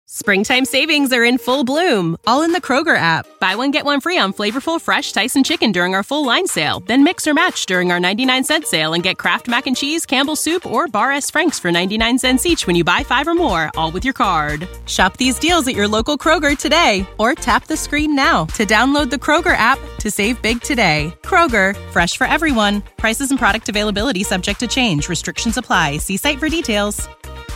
Springtime savings are in full bloom, all in the Kroger app. Buy one, get one free on flavorful, fresh Tyson chicken during our full line sale. Then mix or match during our 99-cent sale and get Kraft Mac and Cheese, Campbell's Soup, or Bar S. Frank's for 99 cents each when you buy 5 or more, all with your card. Shop these deals at your local Kroger today, or tap the screen now to download the Kroger app to save big today. Kroger, fresh for everyone. Prices and product availability subject to change. Restrictions apply. See site for details.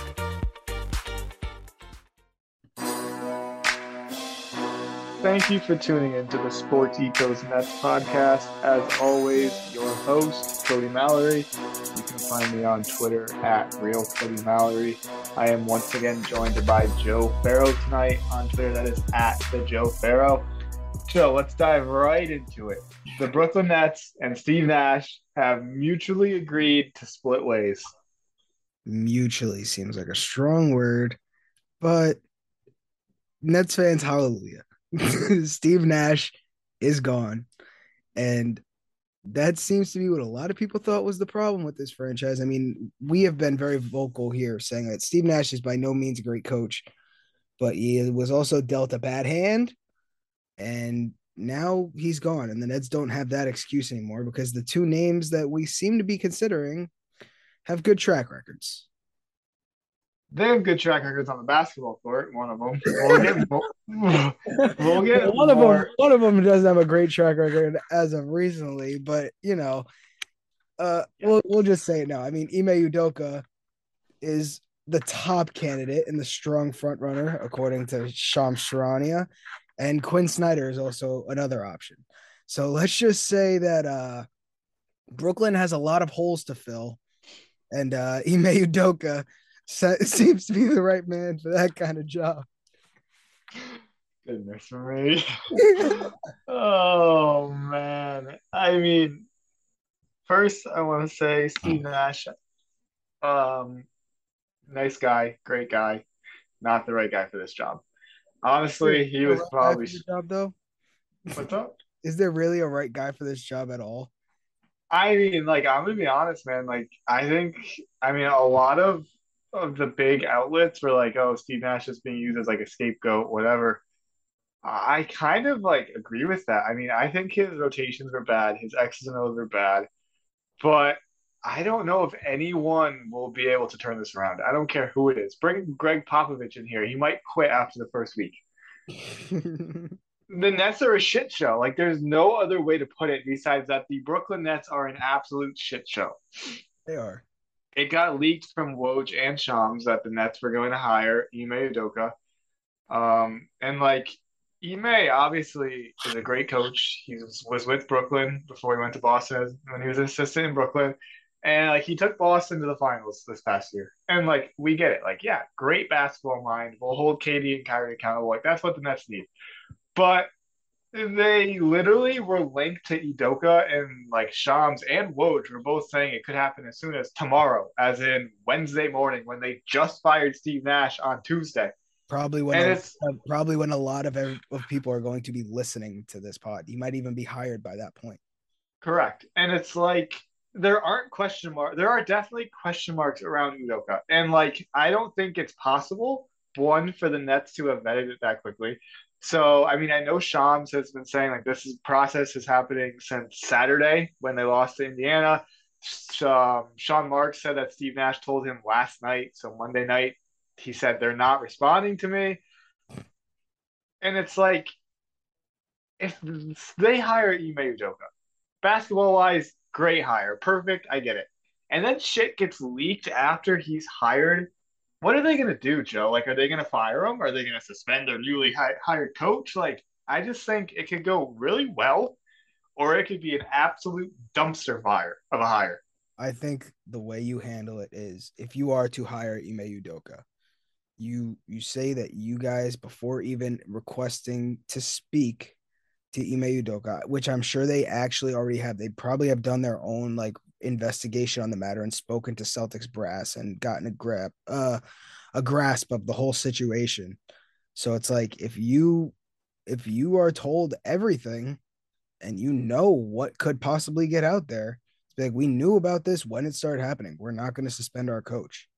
Thank you for tuning into the Sports Ethos Nets podcast. As always, your host, Cody Mallory. You can find me on Twitter at RealCodyMallory. I am once again joined by Joe Farrow tonight on Twitter. That is at the Joe Farrow. Joe, let's dive right into it. The Brooklyn Nets and Steve Nash have mutually agreed to split ways. Mutually seems like a strong word, but Nets fans, hallelujah. Steve Nash is gone, and that seems to be what a lot of people thought was the problem with this franchise. I mean, we have been very vocal here saying that Steve Nash is by no means a great coach, but he was also dealt a bad hand, and now he's gone, and the Nets don't have that excuse anymore because the two names that we seem to be considering have good track records. They have good track records on the basketball court. One of them. We'll get one of them doesn't have a great track record as of recently, but we'll just say it now. I mean, Ime Udoka is the top candidate and the strong front runner according to Shams Charania, and Quinn Snyder is also another option. So let's just say that Brooklyn has a lot of holes to fill, and Ime Udoka seems to be the right man for that kind of job. Goodness me. Oh, man. I mean, first I want to say Steve Nash, nice guy, great guy, not the right guy for this job. Honestly, he was probably – job, though? What's up? Is there really a right guy for this job at all? I mean, I'm going to be honest, man. A lot of the big outlets were like, oh, Steve Nash is being used as like a scapegoat, whatever. I kind of agree with that. I mean, I think his rotations were bad. His X's and O's were bad. But I don't know if anyone will be able to turn this around. I don't care who it is. Bring Greg Popovich in here. He might quit after the first week. The Nets are a shit show. There's no other way to put it besides that the Brooklyn Nets are an absolute shit show. They are. It got leaked from Woj and Shams that the Nets were going to hire Ime Udoka. Ime obviously is a great coach. He was with Brooklyn before he went to Boston when he was an assistant in Brooklyn. And he took Boston to the finals this past year. And we get it. Great basketball mind. We'll hold KD and Kyrie accountable. That's what the Nets need. But they literally were linked to Udoka, and Shams and Woj were both saying it could happen as soon as tomorrow, as in Wednesday morning, when they just fired Steve Nash on Tuesday. Probably when a lot of people are going to be listening to this pod. He might even be hired by that point. Correct. And it's there aren't question marks. There are definitely question marks around Udoka. And I don't think it's possible, one, for the Nets to have vetted it that quickly. So, I mean, I know Shams has been saying process is happening since Saturday when they lost to Indiana. Sean Marks said that Steve Nash told him last night. So Monday night, he said, they're not responding to me. And it's if they hire Ime Udoka, basketball-wise, great hire. Perfect, I get it. And then shit gets leaked after he's hired. What are they going to do, Joe? Are they going to fire him? Are they going to suspend their newly hired coach? I just think it could go really well, or it could be an absolute dumpster fire of a hire. I think the way you handle it is, if you are to hire Ime Udoka, you say that you guys, before even requesting to speak to Ime Udoka, which I'm sure they actually already have, they probably have done their own investigation on the matter and spoken to Celtics brass and gotten a grasp of the whole situation. So it's if you are told everything and you know what could possibly get out there, it's we knew about this when it started happening. We're not going to suspend our coach.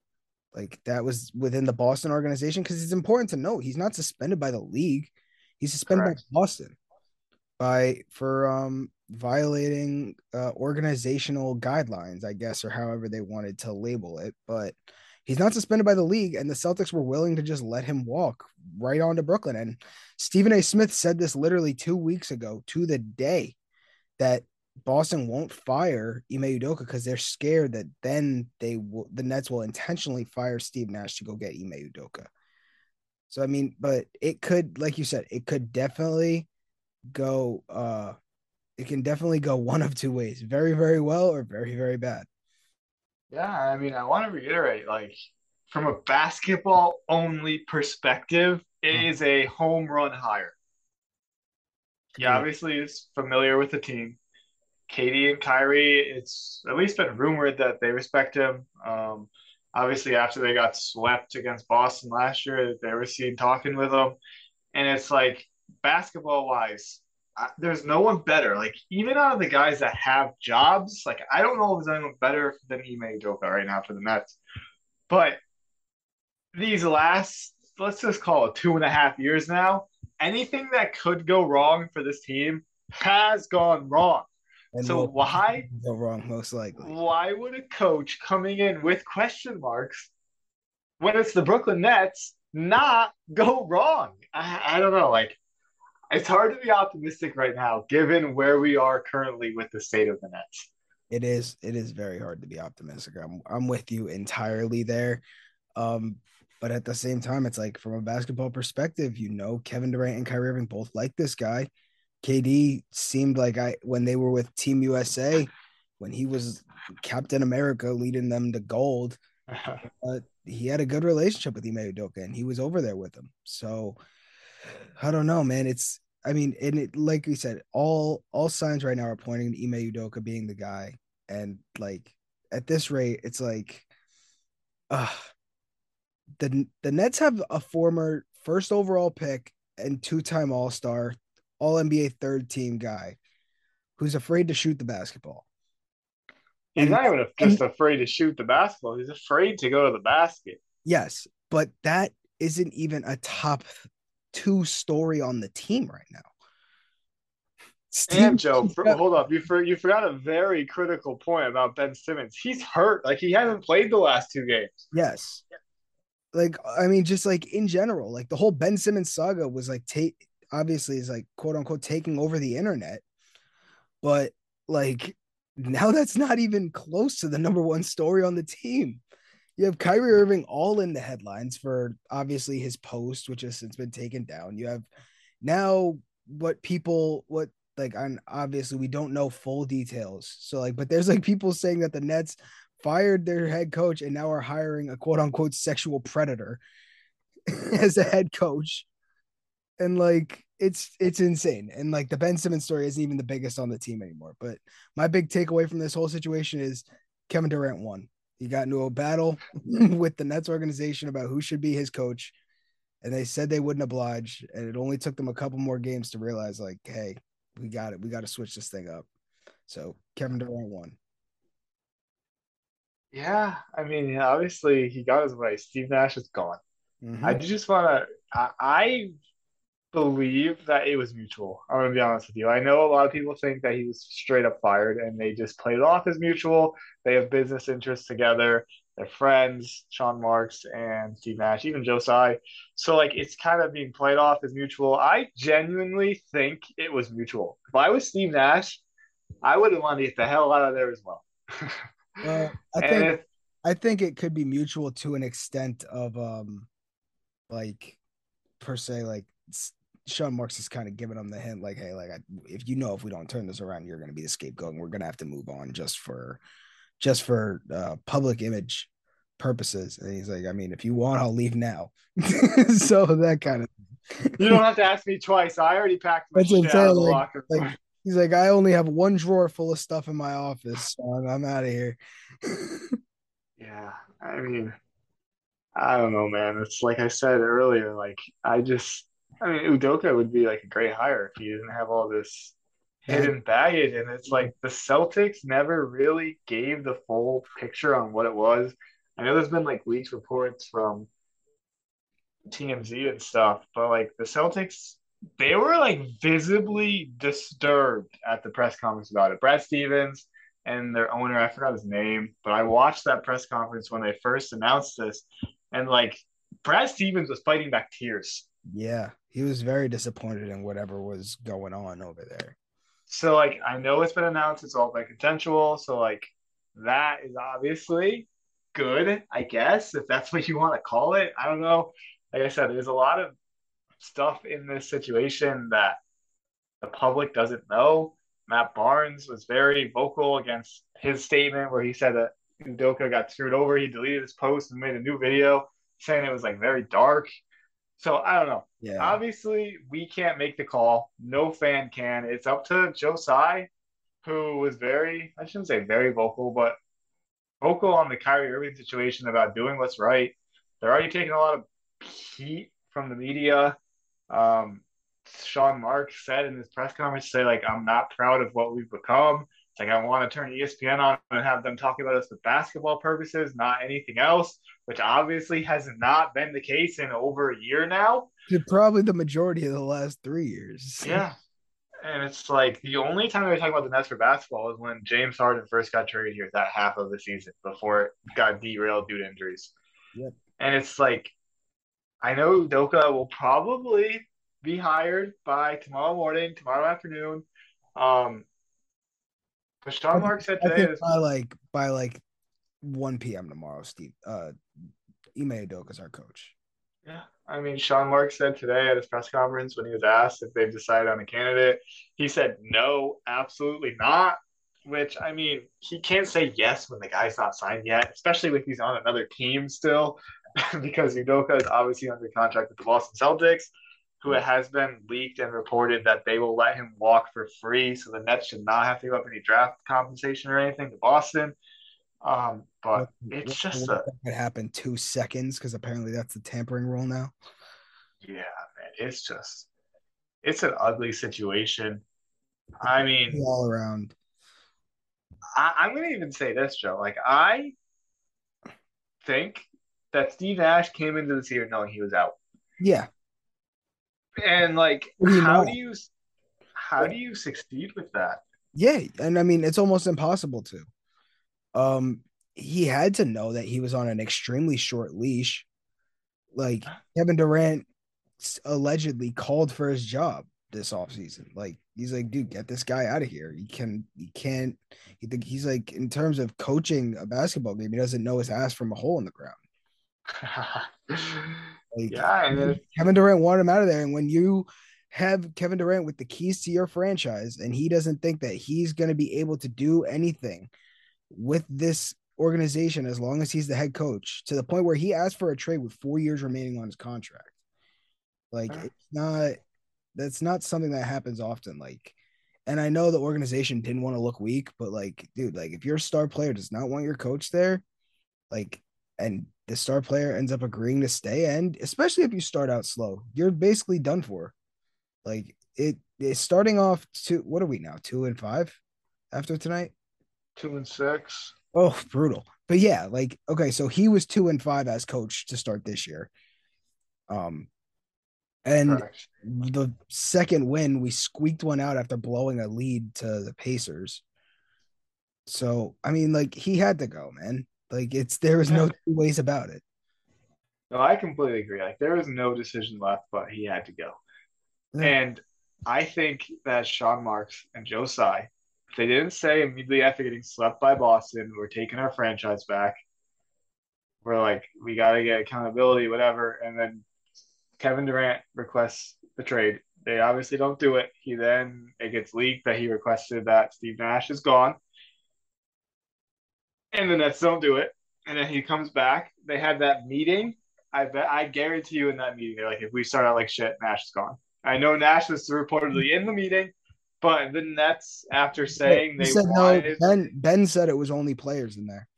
Like that was within the Boston organization because it's important to note he's not suspended by the league. He's suspended by Correct. Boston by for violating organizational guidelines, I guess, or however they wanted to label it. But he's not suspended by the league, and the Celtics were willing to just let him walk right on to Brooklyn. And Stephen A. Smith said this literally 2 weeks ago to the day that Boston won't fire Ime Udoka because they're scared that then the Nets will intentionally fire Steve Nash to go get Ime Udoka. So I mean, but it could, like you said, it could definitely go it can definitely go one of two ways. Very, very well or very, very bad. Yeah, I mean, I want to reiterate, like, from a basketball only perspective, it is a home run hire. He Agreed. obviously is familiar with the team. Katie and Kyrie, it's at least been rumored that they respect him. Obviously, after they got swept against Boston last year, they were seen talking with him. And it's like, basketball wise, there's no one better. Like, even out of the guys that have jobs, like, I don't know if there's anyone better than Ime Udoka right now for the Nets. But these last, let's just call it 2.5 years now, anything that could go wrong for this team has gone wrong. And So will why go wrong most likely. why would a coach coming in with question marks when it's the Brooklyn Nets not go wrong? I don't know. Like, it's hard to be optimistic right now given where we are currently with the state of the Nets. It is very hard to be optimistic. I'm with you entirely there. Um, but at the same time, it's like from a basketball perspective, Kevin Durant and Kyrie Irving both like this guy. KD seemed like when they were with Team USA, when he was Captain America leading them to gold, he had a good relationship with Ime Udoka and he was over there with him. So I don't know, man. I mean, and it, like we said, all signs right now are pointing to Ime Udoka being the guy. And like at this rate, it's like, uh, the Nets have a former first overall pick and two-time All-Star, All NBA third team guy who's afraid to shoot the basketball. He's And not even and just afraid to shoot the basketball. He's afraid to go to the basket. yes, but that isn't even a top two story on the team right now. Steve, And Joe, hold up, you forgot a very critical point about Ben Simmons. He's hurt. Like, he hasn't played the last two games. yes, like I mean, just like in general, like the whole Ben Simmons saga was like obviously is like quote unquote taking over the internet, but like now that's not even close to the number one story on the team. You have Kyrie Irving all in the headlines for obviously his post, which has since been taken down. You have now what like, and obviously we don't know full details. So like, but there's like people saying that the Nets fired their head coach and now are hiring a quote unquote sexual predator as a head coach. And like it's insane. And like the Ben Simmons story isn't even the biggest on the team anymore. But my big takeaway from this whole situation is Kevin Durant won. He got into a battle with the Nets organization about who should be his coach. And they said they wouldn't oblige. And it only took them a couple more games to realize, like, hey, we got it. We got to switch this thing up. So Kevin Durant won. Yeah, I mean, obviously he got his way. Steve Nash is gone. I Mm-hmm. just want to. I believe that it was mutual. I'm gonna be honest with you. I know a lot of people think that he was straight up fired, and they just played it off as mutual. They have business interests together. They're friends, Sean Marks and Steve Nash, even Joe Tsai. So like, it's kind of being played off as mutual. I genuinely think it was mutual. If I was Steve Nash, I would have wanted to get the hell out of there as well. I And think if I think it could be mutual to an extent of like per se like Sean Marks is kind of giving them the hint like, hey, like if if we don't turn this around, you're going to be the scapegoat and we're going to have to move on just for public image purposes. And he's like, I mean, if you want, I'll leave now. So that kind of you don't have to ask me twice, I already packed my that's what I'm shit out saying. of the locker Like room. he's like, I only have one drawer full of stuff in my office, so I'm out of here. Yeah, I mean, I don't know, man. It's like I said earlier, like I mean, Udoka would be like a great hire if he didn't have all this Bag. hidden baggage. And it's like the Celtics never really gave the full picture on what it was. I know there's been like leaked reports from TMZ and stuff, but like the Celtics, they were like visibly disturbed at the press conference about it. Brad Stevens and their owner, I forgot his name, but I watched that press conference when they first announced this, and like Brad Stevens was fighting back tears. Yeah, he was very disappointed in whatever was going on over there. So like I know it's been announced, it's all like consensual, so like that is obviously good, I guess, if that's what you want to call it. I don't know. Like I said, there's a lot of stuff in this situation that the public doesn't know. Matt Barnes was very vocal against his statement where he said that Udoka got screwed over. He deleted his post and made a new video saying it was like very dark. So I don't know. Yeah. Obviously, we can't make the call. No fan can. It's up to Joe Tsai, who was very, I shouldn't say very vocal, but vocal on the Kyrie Irving situation about doing what's right. They're already taking a lot of heat from the media. Um, Sean Mark said in his press conference, say like, I'm not proud of what we've become. It's like I want to turn ESPN on and have them talking about us for basketball purposes, not anything else, which obviously has not been the case in over a year now. Probably the majority of the last 3 years. Yeah. And it's like the only time we were talking about the Nets for basketball is when James Harden first got traded here that half of the season before it got derailed due to injuries. Yep. And it's like I know Udoka will probably be hired by tomorrow morning, tomorrow afternoon. Um, but Sean Mark said I today think is by like 1 p.m. tomorrow, Steve. Ime Udoka's our coach. yeah. I mean, Sean Mark said today at his press conference when he was asked if they've decided on a candidate, he said no, absolutely not. Which I mean, he can't say yes when the guy's not signed yet, especially if he's on another team still, because Udoka is obviously under contract with the Boston Celtics, who it has been leaked and reported that they will let him walk for free, so the Nets should not have to give up any draft compensation or anything to Boston. But it's What's the just worst a that could happen? 2 seconds, because apparently that's the tampering rule now. yeah, man. It's an ugly situation. I mean, All around. I'm gonna even say this, Joe. Like I think that Steve Nash came into this year knowing he was out, Yeah. and like, Pretty much. how do you succeed with that? Yeah, and I mean it's almost impossible to. Um, he had to know that he was on an extremely short leash. Like Kevin Durant allegedly called for his job this offseason. Like he's like, dude, get this guy out of here. He can't he's like in terms of coaching a basketball game, he doesn't know his ass from a hole in the ground. Like Yeah, and then Kevin Durant wanted him out of there. And when you have Kevin Durant with the keys to your franchise and he doesn't think that he's going to be able to do anything with this organization as long as he's the head coach, to the point where he asked for a trade with 4 years remaining on his contract. Like that's not something that happens often. Like, and I know the organization didn't want to look weak, but like, dude, like if your star player does not want your coach there, like, and the star player ends up agreeing to stay, and especially if you start out slow, you're basically done for. Like it's starting off to what are we now? 2-5 after tonight? 2-6. Oh, brutal. But yeah, like okay, so he was 2-5 as coach to start this year. Um, and Correct. the second win, we squeaked one out after blowing a lead to the Pacers. So I mean, like he had to go, man. Like there was no Yeah. two ways about it. No, I completely agree. Like there was no decision left, but he had to go. Yeah. And I think that Sean Marks and Joe Tsai, if they didn't say immediately after getting swept by Boston, we're taking our franchise back. We're like, we got to get accountability, whatever. And then Kevin Durant requests the trade. They obviously don't do it. It gets leaked that he requested that Steve Nash is gone. And the Nets don't do it. And then he comes back. They had that meeting. I guarantee you in that meeting, they're like, if we start out like shit, Nash is gone. I know Nash was reportedly in the meeting, but the Nets, after saying He they said no. wanted, Ben said it was only players in there.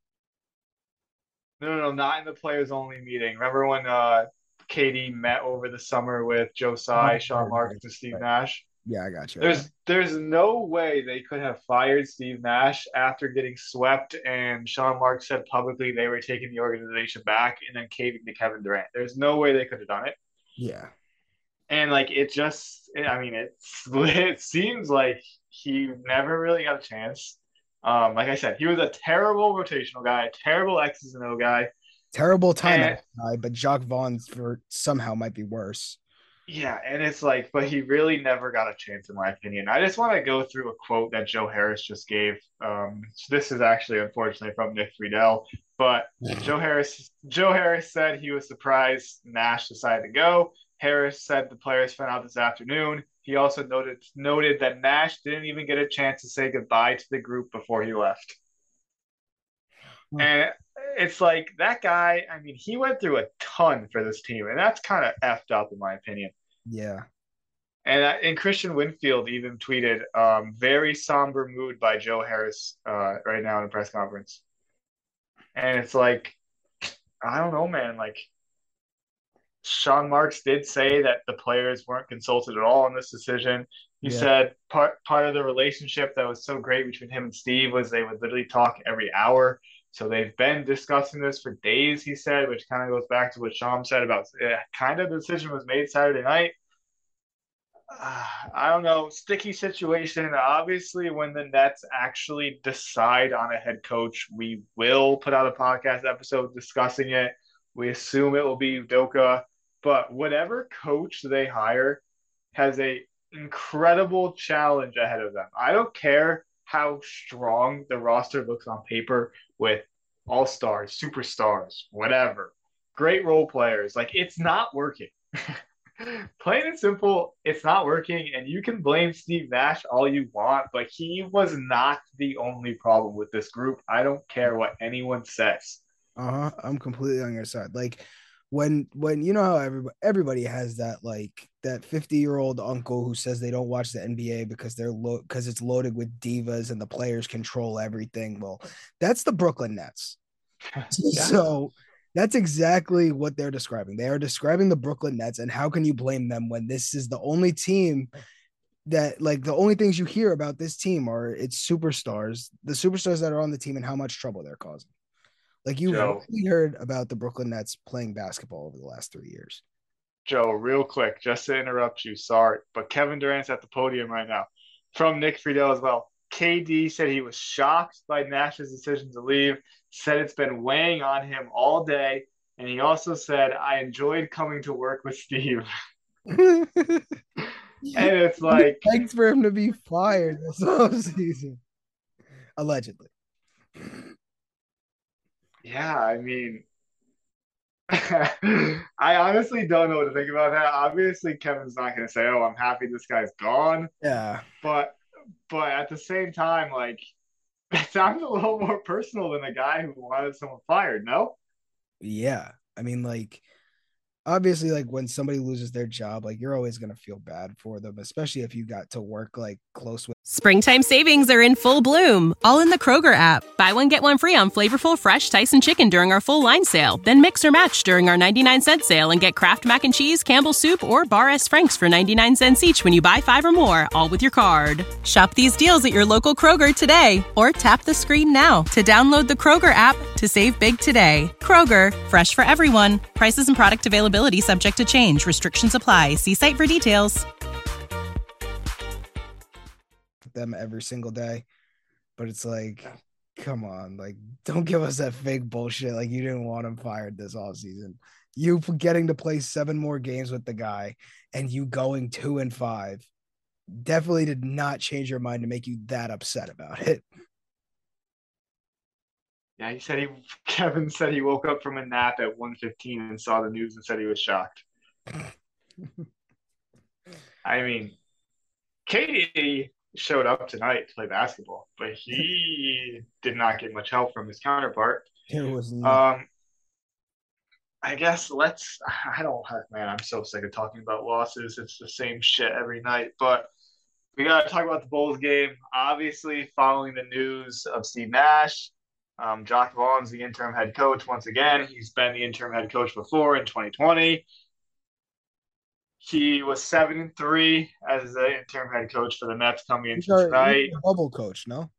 no, not in the players only meeting. Remember when Katie met over the summer with Joe Oh, Tsai, Sean Marks, and Steve right. Nash? Yeah, I got you. There's no way they could have fired Steve Nash after getting swept, and Sean Marks said publicly they were taking the organization back and then caving to Kevin Durant. There's no way they could have done it. Yeah. And like it just, I mean, it seems like he never really got a chance. Like I said, he was a terrible rotational guy, a terrible X's and O guy, Terrible and timeout guy, but Jacques Vaughn for somehow might be worse. yeah, and it's like, but he really never got a chance, in my opinion. I just want to go through a quote that Joe Harris just gave. This is actually, unfortunately, from Nick Friedel, but Joe Harris said he was surprised Nash decided to go. Harris said the players found out this afternoon. He also noted that Nash didn't even get a chance to say goodbye to the group before he left. And it's like that guy, I mean, he went through a ton for this team, and that's kind of effed up, in my opinion. Yeah. And Christian Winfield even tweeted, very somber mood by Joe Harris right now in a press conference. And it's like, I don't know, man. Like, Sean Marks did say that the players weren't consulted at all on this decision. He said part of the relationship that was so great between him and Steve was they would literally talk every hour. So they've been discussing this for days, he said, which kind of goes back to what Sean said about kind of the decision was made Saturday night. I don't know. Sticky situation. Obviously, when the Nets actually decide on a head coach, we will put out a podcast episode discussing it. We assume it will be Udoka, but whatever coach they hire has a incredible challenge ahead of them. I don't care how strong the roster looks on paper with all stars, superstars, whatever, great role players. Like it's not working. Plain and simple, it's not working, and you can blame Steve Nash all you want, but he was not the only problem with this group. I don't care what anyone says. I'm completely on your side. Like when you know how everybody has that like that 50-year-old uncle who says they don't watch the NBA because because it's loaded with divas and the players control everything. Well, that's the Brooklyn Nets. Yeah. So that's exactly what they're describing. They are describing the Brooklyn Nets, and how can you blame them when this is the only team that like the only things you hear about this team are its superstars, the superstars that are on the team and how much trouble they're causing. Like you've really heard about the Brooklyn Nets playing basketball over the last 3 years. Joe, real quick, just to interrupt you, sorry, but Kevin Durant's at the podium right now. From Nick Friedel as well. KD said he was shocked by Nash's decision to leave, said it's been weighing on him all day, and he also said, I enjoyed coming to work with Steve. And it's like... Thanks for him to be fired this offseason. Allegedly. Yeah, I mean... I honestly don't know what to think about that. Obviously, Kevin's not going to say, oh, I'm happy this guy's gone. Yeah. But at the same time, like, it sounds a little more personal than a guy who wanted someone fired, no? Yeah. I mean, like, obviously, like, when somebody loses their job, like, you're always going to feel bad for them, especially if you got to work, like, close with. Springtime savings are in full bloom, all in the Kroger app. Buy one, get one free on flavorful, fresh Tyson chicken during our full line sale. Then mix or match during our 99-cent sale and get Kraft Mac and Cheese, Campbell's Soup, or Bar S. Frank's for 99 cents each when you buy 5 or more, all with your card. Shop these deals at your local Kroger today, or tap the screen now to download the Kroger app to save big today. Kroger, fresh for everyone. Prices and product availability subject to change. Restrictions apply. See site for details. Them every single day, but it's like, come on, like, don't give us that fake bullshit. Like, you didn't want him fired this offseason. You getting to play 7 more games with the guy and you going 2-5 definitely did not change your mind to make you that upset about it. Yeah, Kevin said he woke up from a nap at 1:15 and saw the news and said he was shocked. I mean, KD showed up tonight to play basketball, but he did not get much help from his counterpart. It was not. I guess man, I'm so sick of talking about losses. It's the same shit every night, but we got to talk about the Bulls game. Obviously, following the news of Steve Nash, Jacques Vaughn's the interim head coach once again. He's been the interim head coach before in 2020. He was 7-3 as the interim head coach for the Nets coming He's into our tonight. bubble coach, no?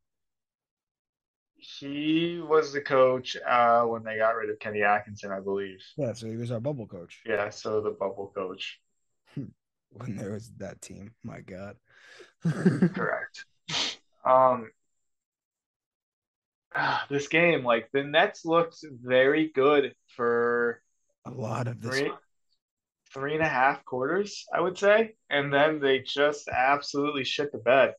He was the coach when they got rid of Kenny Atkinson, I believe. Yeah, so he was our bubble coach. Yeah, so the bubble coach. When there was that team. My God. Correct. Um, this game, like the Nets looked very good for A lot of this. three and a half quarters, I would say, and then they just absolutely shit the bed.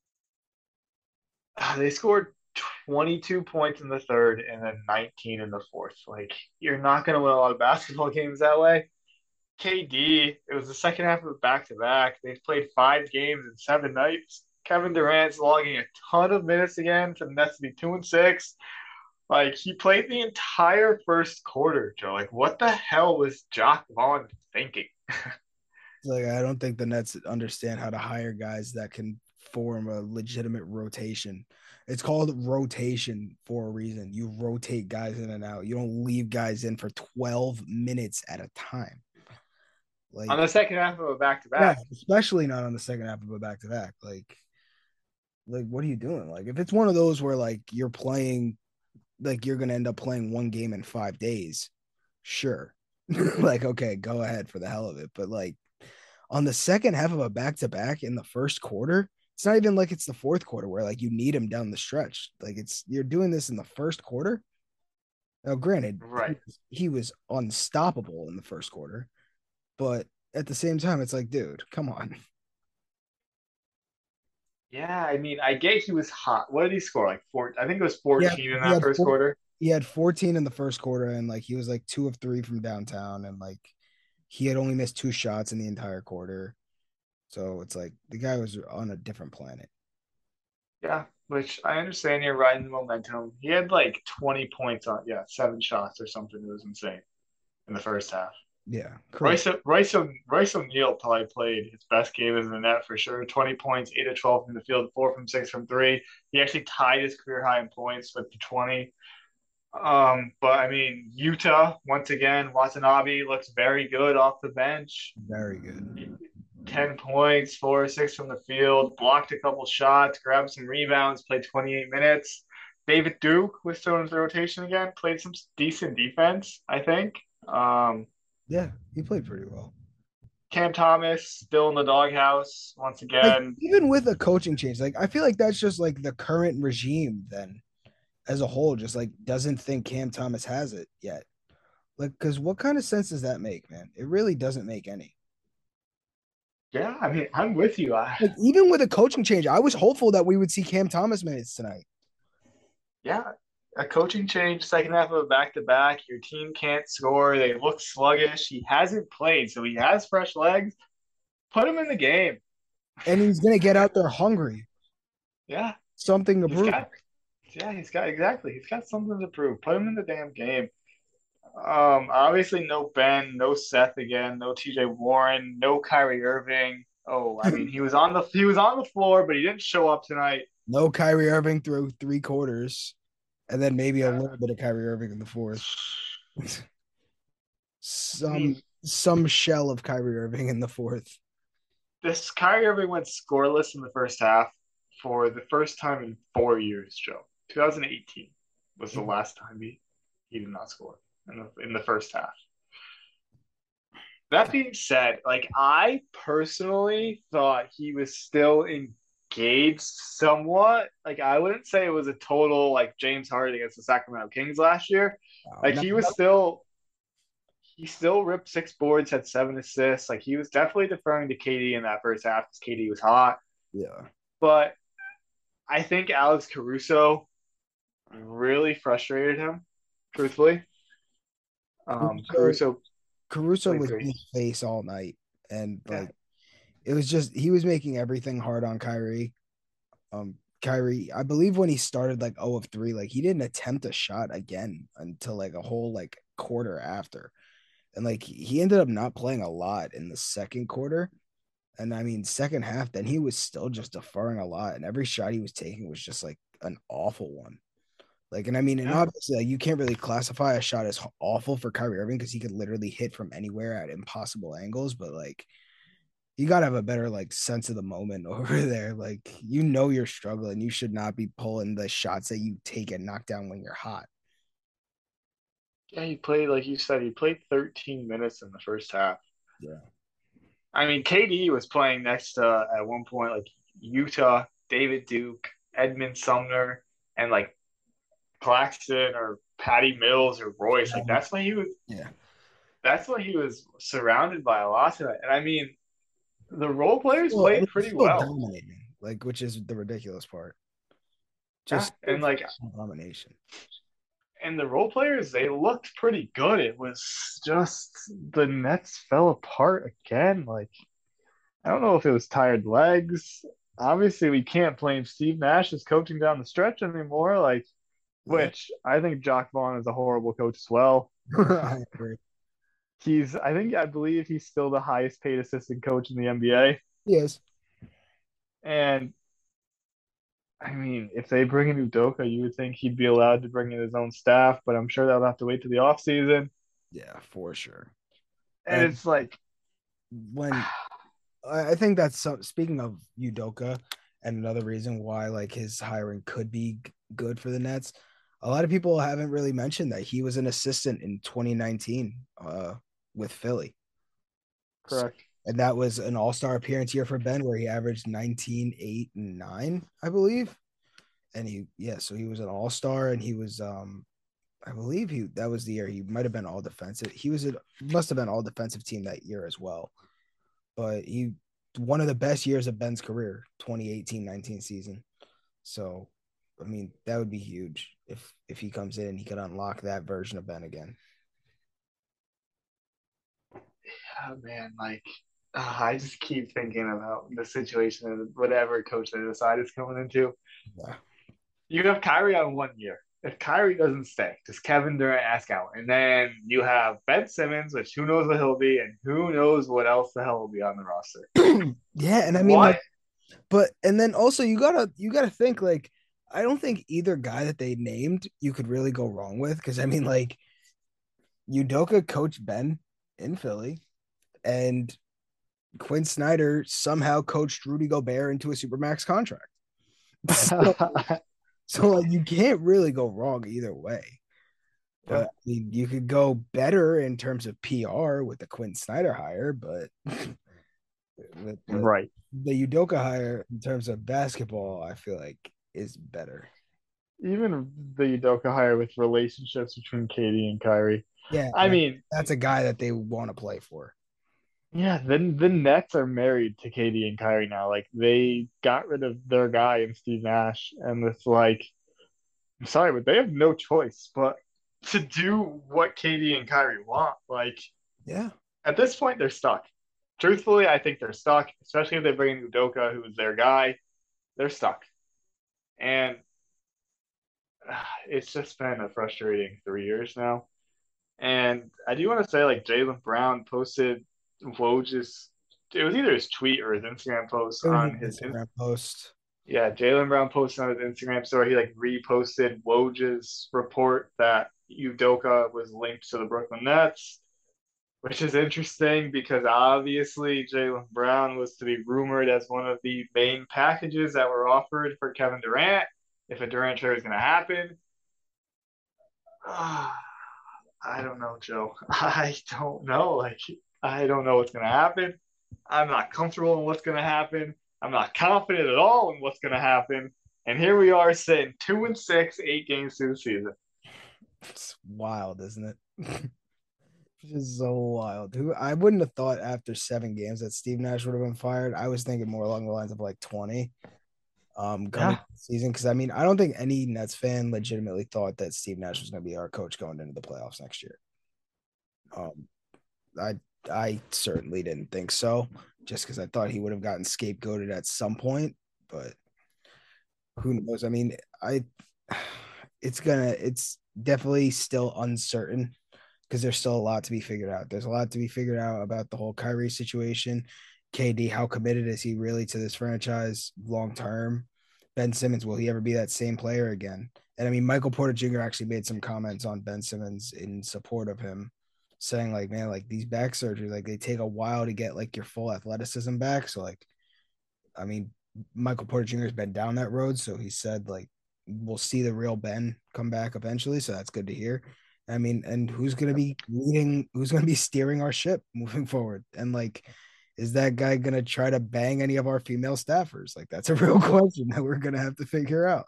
They scored 22 points in the third and then 19 in the fourth. Like you're not going to win a lot of basketball games that way. KD, it was the second half of a back to back. They've played 5 games in 7 nights. Kevin Durant's logging a ton of minutes again for the Nets to be 2-6. Like he played the entire first quarter, Joe. Like what the hell was Jock Vaughn thinking? Like I don't think the Nets understand how to hire guys that can form a legitimate rotation. It's called rotation for a reason. You rotate guys in and out. You don't leave guys in for 12 minutes at a time. On Like the second half of a back to yeah, back. especially not on the second half of a back to back. Like what are you doing? Like if it's one of those where like you're playing like you're gonna end up playing one game in 5 days, sure. Like, okay, go ahead for the hell of it. But like on the second half of a back to back in the first quarter, it's not even like it's the fourth quarter where like you need him down the stretch. Like it's you're doing this in the first quarter. Now, granted, Right. he was unstoppable in the first quarter, but at the same time, it's like, dude, come on. Yeah, I mean, I get he was hot. What did he score? Like four? I think it was Yeah, 14 in he that had first quarter. he had 14 in the first quarter, and like he was like 2 of 3 from downtown, and like he had only missed 2 shots in the entire quarter. So it's like the guy was on a different planet. Yeah, which I understand you're riding the momentum. He had like 20 points on, yeah, 7 shots or something. It was insane in the first half. Yeah, correct. Royce O'Neal probably played his best game in the net for sure. 20 points, 8 of 12 from the field, 4 from 6 from three. He actually tied his career high in points with the 20. But I mean, Utah once again, Watanabe looks very good off the bench. Very good. 10 points, 4 or 6 from the field, blocked a couple shots, grabbed some rebounds, played 28 minutes. David Duke was thrown into the rotation again, played some decent defense, I think. Yeah, he played pretty well. Cam Thomas still in the doghouse once Like again. even with a coaching change, like I feel like that's just like the current regime then as a whole just like doesn't think Cam Thomas has it yet. Like cuz what kind of sense does that make, man? It really doesn't make any. Yeah, I mean, I'm with you. Like even with a coaching change, I was hopeful that we would see Cam Thomas minutes tonight. Yeah, a coaching change, second half of a back to back. Your team can't score. They look sluggish. He hasn't played, so he has fresh legs. Put him in the game. And he's going to get out there hungry. Yeah, Something to he's prove. got. Yeah, he's got exactly. He's got something to prove. Put him in the damn game. Obviously no Ben, no Seth again, no TJ Warren, no Kyrie Irving. Oh, I mean he was on the floor, but he didn't show up tonight. No Kyrie Irving through 3 quarters, and then maybe a Yeah. little bit of Kyrie Irving in the fourth. I mean, some shell of Kyrie Irving in the fourth. this Kyrie Irving went scoreless in the first half for the first time in 4 years, Joe. 2018 was the last time he did not score in the first half. That being said, like I personally thought he was still engaged somewhat. Like I wouldn't say it was a total like James Harden against the Sacramento Kings last year. Like he still ripped 6 boards, had 7 assists. Like he was definitely deferring to KD in that first half because KD was hot. Yeah. But I think Alex Caruso really frustrated him, truthfully. Caruso played was in great. his face all night, and Yeah. like it was just he was making everything hard on Kyrie. Kyrie, I believe when he started like 0 of 3, like he didn't attempt a shot again until like a whole like quarter after. And like he ended up not playing a lot in the second quarter. And I mean, second half, then he was still just deferring a lot. And every shot he was taking was just like an awful one. Like, and I mean, and Yeah. obviously, like, you can't really classify a shot as awful for Kyrie Irving because he could literally hit from anywhere at impossible angles. But like, you gotta have a better like sense of the moment over there. Like you're struggling. You should not be pulling the shots that you take and knock down when you're hot. Yeah, he played like you said. He played 13 minutes in the first half. Yeah. I mean, KD was playing next to at one point like Utah, David Duke, Edmund Sumner, and like Claxton or Patty Mills or Royce. Like Yeah. that's what he was surrounded by a lot tonight. And I mean, the role players Well, played pretty still well. dominating, like which is the ridiculous part. Yeah, Just and like domination. and the role players they looked pretty good. It was just the Nets fell apart again. Like I don't know if it was tired legs. Obviously, we can't blame Steve Nash as coaching down the stretch anymore. Like, Yeah. which I think Jock Vaughn is a horrible coach as well. I agree. I believe he's still the highest paid assistant coach in the NBA. Yes. And I mean, if they bring in Udoka, you would think he'd be allowed to bring in his own staff, but I'm sure they'll have to wait to the off season. Yeah, for sure. And And it's like, when I think that's speaking of Udoka, and another reason why like his hiring could be good for the Nets. A lot of people haven't really mentioned that he was an assistant in 2019 with Philly. So, correct. and that was an all-star appearance year for Ben where he averaged 19, 8, and 9, I believe. And so he was an all-star and he was I believe that was the year he might have been all defensive. Must have been all defensive team that year as well. But he one of the best years of Ben's career, 2018-19 season. So, I mean, that would be huge if he comes in and he could unlock that version of Ben again. Oh man, like I just keep thinking about the situation and whatever coach they decide is coming into. Yeah. You have Kyrie on 1 year. If Kyrie doesn't stay, does Kevin Durant ask out? And then you have Ben Simmons, which who knows what he'll be, and who knows what else the hell will be on the roster. Yeah, and I mean What? like but and then also you gotta think like I don't think either guy that they named you could really go wrong with because I mean like Udoka coached Ben in Philly and Quinn Snyder somehow coached Rudy Gobert into a supermax contract. So, so like you can't really go wrong either way. Yeah. But I mean, you could go better in terms of PR with the Quinn Snyder hire, but with Right. the Udoka hire in terms of basketball, I feel like is better. Even the Udoka hire with relationships between Katie and Kyrie. Yeah, I mean, that's a guy that they want to play for. yeah, then the Nets are married to Katie and Kyrie now. Like they got rid of their guy in Steve Nash, and it's like, I'm sorry, but they have no choice but to do what Katie and Kyrie want. Like Yeah. at this point, they're stuck. Truthfully, I think they're stuck, especially if they bring in Udoka, who is their guy. They're stuck, and it's just been a frustrating 3 years now. And I do want to say, like Jaylen Brown posted Woj's. It was either his tweet or his Instagram post It was on an his. Instagram post. Yeah, Jaylen Brown posted on his Instagram story. He like reposted Woj's report that Udoka was linked to the Brooklyn Nets, which is interesting because obviously Jaylen Brown was to be rumored as one of the main packages that were offered for Kevin Durant if a Durant trade was going to happen. I don't know, Joe. I don't know. Like, I don't know what's going to happen. I'm not comfortable in what's going to happen. I'm not confident at all in what's going to happen. And here we are sitting 2-6, 8 games through the season. It's wild, isn't it? It's just so wild. I wouldn't have thought after 7 games that Steve Nash would have been fired. I was thinking more along the lines of like 20 coming season because I mean I don't think any Nets fan legitimately thought that Steve Nash was going to be our coach going into the playoffs next year. I certainly didn't think so, just because I thought he would have gotten scapegoated at some point, but who knows? I mean, it's definitely still uncertain because there's still a lot to be figured out. There's a lot to be figured out about the whole Kyrie situation. KD, how committed is he really to this franchise long term? Ben Simmons, will he ever be that same player again? And I mean, Michael Porter Jr. actually made some comments on Ben Simmons in support of him saying like, man, like these back surgery, like they take a while to get like your full athleticism back. So like, I mean, Michael Porter Jr. has been down that road, so he said like we'll see the real Ben come back eventually. So that's good to hear. I mean, and who's gonna be leading? Who's gonna be steering our ship moving forward? And like, is that guy gonna try to bang any of our female staffers? Like, that's a real question that we're gonna have to figure out.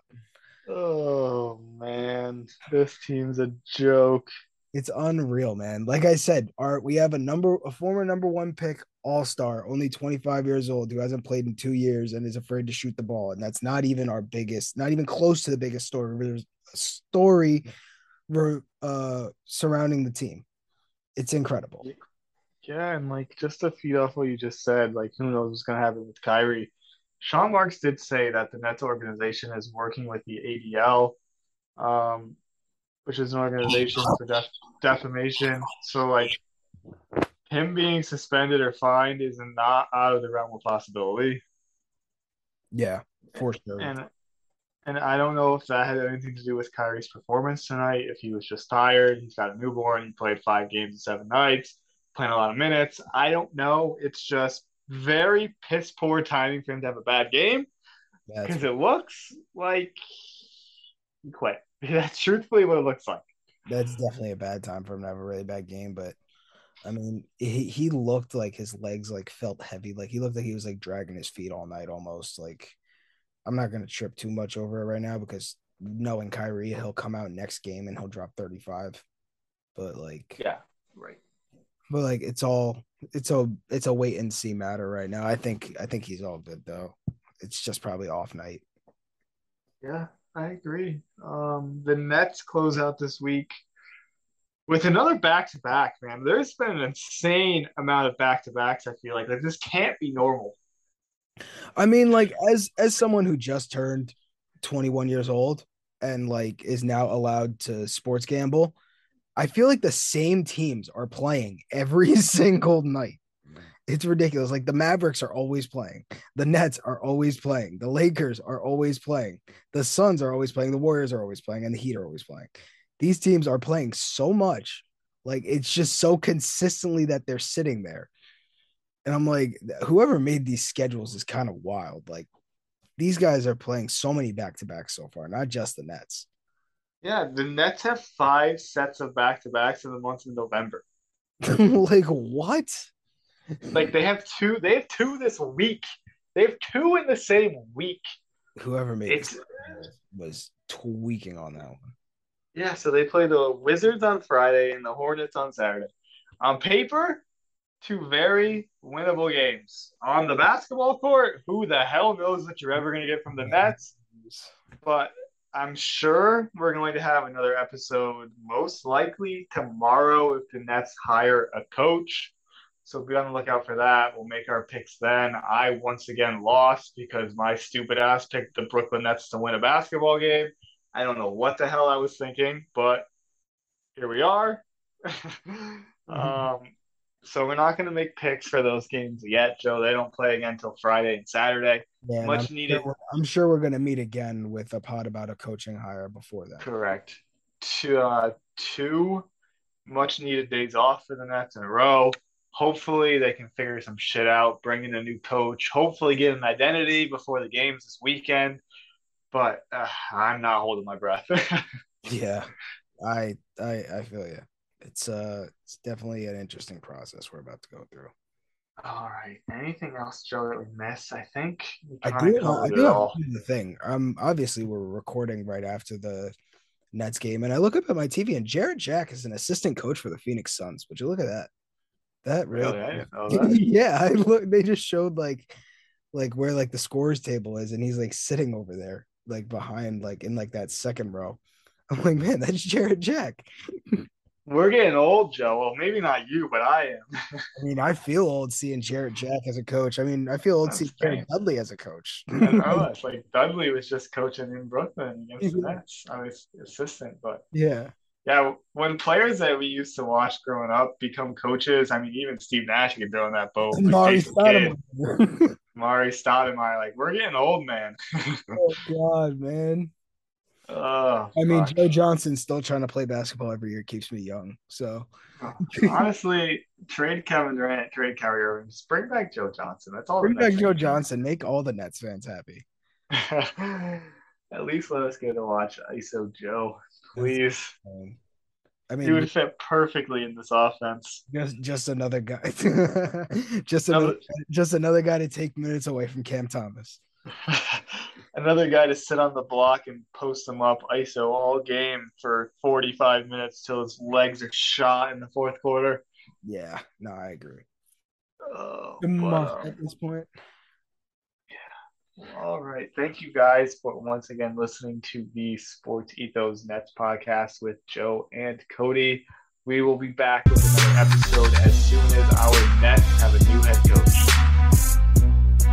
Oh man, this team's a joke. It's unreal, man. Like I said, we have a former number one pick all star, only 25 years old, who hasn't played in 2 years and is afraid to shoot the ball. And that's not even our biggest, not even close to the biggest story. There's a story surrounding the team. It's incredible. Yeah, and like just to feed off what you just said, like who knows what's gonna happen with Kyrie. Sean Marks did say that the Nets organization is working with the ADL, um, which is an organization for defamation. So like him being suspended or fined is not out of the realm of possibility. Yeah, for sure. And I don't know if that had anything to do with Kyrie's performance tonight, if he was just tired. He's got a newborn. He played 5 games in 7 nights, playing a lot of minutes. I don't know. It's just very piss poor timing for him to have a bad game because it looks like he quit. That's truthfully what it looks like. That's definitely a bad time for him to have a really bad game. But I mean, he looked like his legs like felt heavy. Like he looked like he was like dragging his feet all night almost. Like I'm not going to trip too much over it right now because knowing Kyrie, he'll come out next game and he'll drop 35. But like, yeah, right. But like, it's a wait and see matter right now. I think he's all good though. It's just probably off night. Yeah, I agree. The Nets close out this week with another back-to-back, man. There's been an insane amount of back-to-backs, I feel like this can't be normal. I mean, like as someone who just turned 21 years old and like is now allowed to sports gamble, I feel like the same teams are playing every single night. It's ridiculous. Like the Mavericks are always playing, the Nets are always playing, the Lakers are always playing, the Suns are always playing, the Warriors are always playing, and the Heat are always playing. These teams are playing so much, like it's just so consistently that they're sitting there. And I'm like, whoever made these schedules is kind of wild. Like these guys are playing so many back to backs so far, not just the Nets. Yeah, the Nets have 5 sets of back to backs in the month of November. Like what? Like they have two. They have two this week. They have two in the same week. Whoever made it was tweaking on that one. Yeah, so they play the Wizards on Friday and the Hornets on Saturday. On paper, two very winnable games. On the basketball court, who the hell knows what you're ever going to get from the Nets? But I'm sure we're going to have another episode, most likely tomorrow, if the Nets hire a coach. So be on the lookout for that. We'll make our picks then. I once again lost because my stupid ass picked the Brooklyn Nets to win a basketball game. I don't know what the hell I was thinking, but here we are. So we're not going to make picks for those games yet, Joe. They don't play again until Friday and Saturday. Yeah, much needed. I'm sure we're going to meet again with a pod about a coaching hire before that. Correct. Two much needed days off for the Nets in a row. Hopefully they can figure some shit out, bring in a new coach, hopefully get an identity before the games this weekend. But I'm not holding my breath. Yeah, I feel you. It's definitely an interesting process we're about to go through. All right. Anything else, Joe, that we missed? I think I do have the thing. Obviously we're recording right after the Nets game, and I look up at my TV, and Jarrett Jack is an assistant coach for the Phoenix Suns. Would you look at that? That really? I didn't know that. Yeah, I look. They just showed like where like the scores table is, and he's like sitting over there, like behind, like in like that second row. I'm like, man, that's Jarrett Jack. We're getting old, Joe. Well, maybe not you, but I am. I mean, I feel old seeing Jarrett Jack as a coach. I mean, I feel old seeing Jared Dudley as a coach. I know. It's like Dudley was just coaching in Brooklyn against the Nets. I was assistant, but yeah. When players that we used to watch growing up become coaches, I mean, even Steve Nash could throw in that boat. Mari Stoudemire. Mari Stoudemire, like we're getting old, man. Oh God, man. Oh, I mean, fuck. Joe Johnson still trying to play basketball every year keeps me young. So Honestly, trade Kevin Durant, trade Kyrie Irving. Just bring back Joe Johnson. That's all the bring back Nets Joe fans Johnson, make all the Nets fans happy. want. At least let us get to watch ISO Joe, That's, please. I He mean, would fit perfectly in this offense. just another guy, just another Another, just another guy to take minutes away from Cam Thomas. another guy to sit on the block and post him up ISO all game for 45 minutes till his legs are shot in the fourth quarter. Yeah, no, I agree. Oh, The must but at this point. all right. Thank you guys for once again listening to the Sports Ethos Nets podcast with Joe and Cody. We will be back with another episode as soon as our Nets have a new head coach.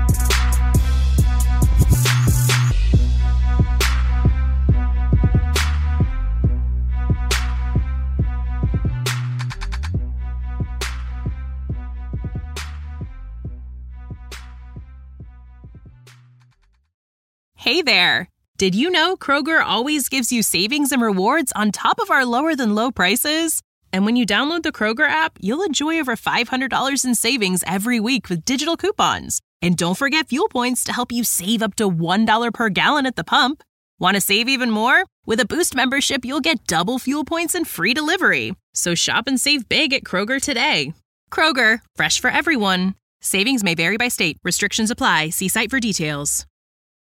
Hey there! Did you know Kroger always gives you savings and rewards on top of our lower than low prices? And when you download the Kroger app, you'll enjoy over $500 in savings every week with digital coupons. And don't forget fuel points to help you save up to $1 per gallon at the pump. Want to save even more? With a Boost membership, you'll get double fuel points and free delivery. So shop and save big at Kroger today. Kroger, fresh for everyone. Savings may vary by state. Restrictions apply. See site for details.